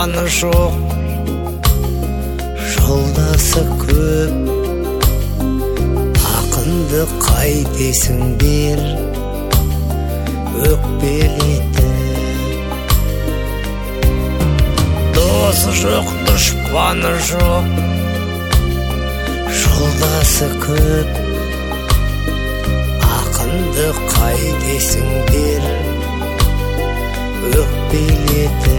дұшпаны жоқ, жолдасы көп, ақынды қайтесіңдер өкпелетіп. Досы жоқ, дұшпаны жоқ, жолдасы көп, ақынды қайтесіңдер өкпелетіп.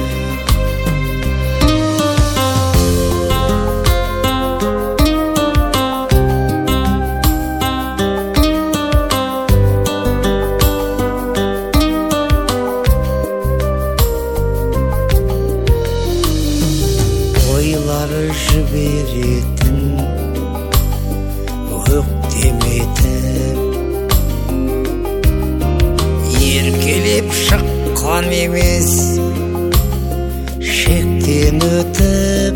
Ойлары жіберетін өктеметіп, еркелеп шыққан емес, шектен өтіп.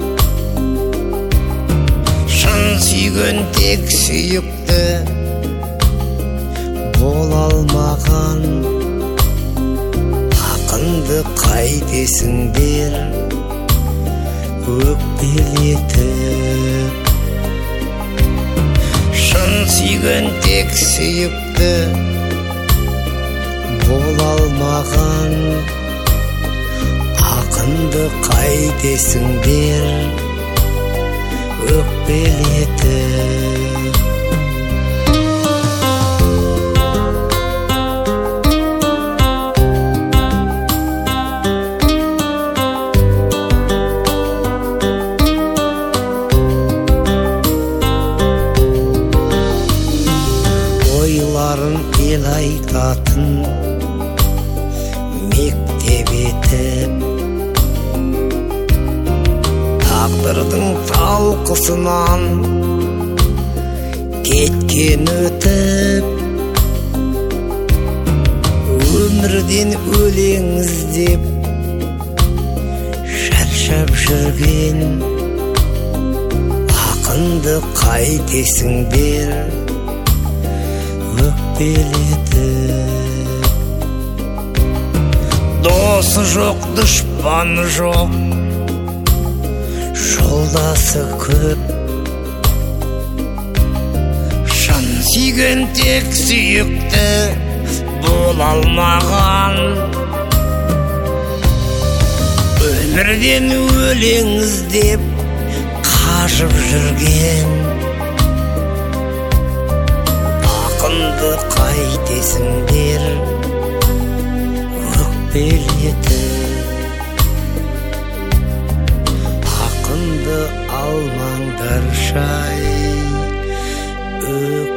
Шын сүйген тек сүйікті бола алмаған, ақынды қайтесіңдер өкпелетіп. Шын сүйген тек сүйікті бола алмаған, ақынды қайтесіңдер өкпелетіп. Ойларын ел айтатын мектеп етіп, тағдырдың талқысынан кеткен өтіп. Өмірден өлең іздеп шаршап жүрген, ақынды қайтесіңдер өкпелетіп. Досы жоқ, дұшпаны жоқ, жолдасы көп, шын сүйген тек сүйікті бола алмаған, өмірден өлең іздеп қашып жүрген, ақынды қайтесіңдер өкпелетіп. Ақынды алмаңдар шай